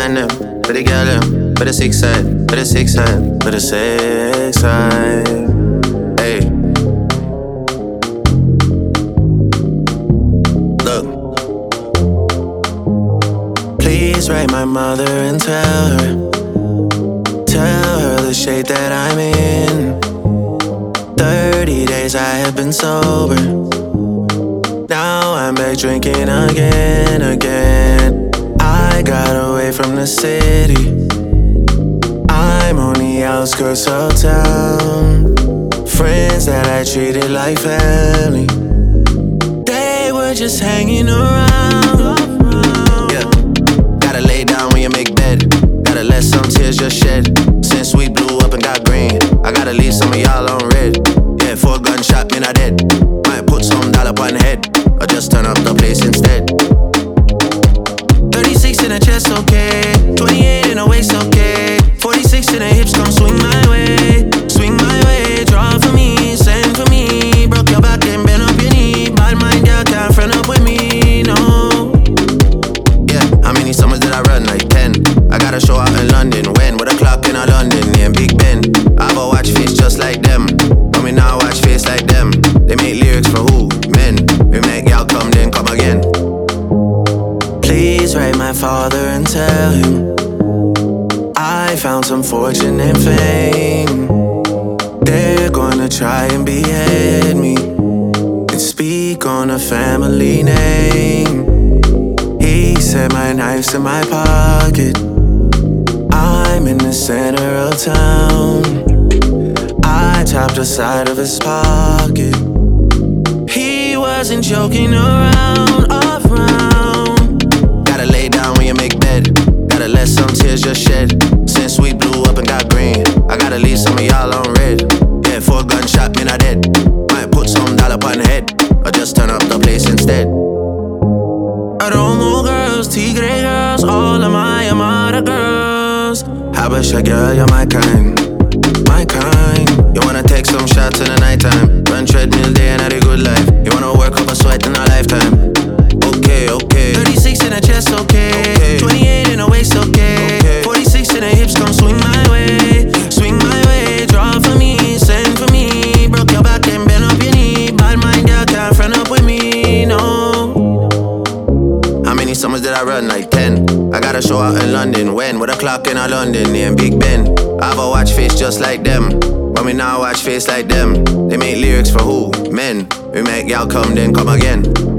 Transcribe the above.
man them, for the girl them, for the six side, for the six side, for the six side. Hey, look. Please write my mother and tell her the shape that I'm in. 30 days I have been sober. Now I'm back drinking again. I got away from the city. I'm on the outskirts of town. Friends that I treated like family, they were just hanging around. Yeah, gotta lay down when you make bed. Gotta let some tears just shed. Since we blew up and got green, I gotta leave some of y'all on red. Yeah, for a gunshot, me not dead. Might put some dollar on the head, or just turn up the place instead. 36 in the chest, okay. 28 in the waist, okay. 46 in the hips, come swing my way. Swing my way, draw for me, send for me. Broke your back and bend up your knee. Bad mind girl can't friend up with me, no. Yeah, how many summers did I run? Like 10. I got a show out in London. When? With a clock in London, yeah, Big Ben. I have a watch face just like them. But me now watch face like them. They make lyrics for who? Men. We make y'all come then come again. Please write my father and tell him I found some fortune and fame. They're gonna try and behead me and speak on a family name. He said my knife's in my pocket. I'm in the center of town. I chopped the side of his pocket. He wasn't joking around. Gotta lay down when you make bed. Gotta let some tears just shed. Since we blew up and got green, I gotta leave some of y'all on red. Yeah, for a gunshot, me not dead. Might put some dollar on the head, or just turn up the place instead. Aromo girls, Tigre girls, all of my Amara girls. Habasha girl, you're my kind, my kind. You wanna take some shots in the nighttime, run treadmill day and have a good life. You wanna work up a sweat in a lifetime. Okay, okay. 36 in the chest, okay. 28 in the waist, okay. 46 in the hips, come swing my way. Swing my way, draw for me, send for me. Broke your back and bend up your knee. Bad mind girl can't friend up with me, no. How many summers did I run? Like 10. I got a show out in London. When? With a clock in London, yeah, Big Ben. I have a watch face just like them. But me now watch face like them. They make lyrics for who? Men. We make y'all come then come again.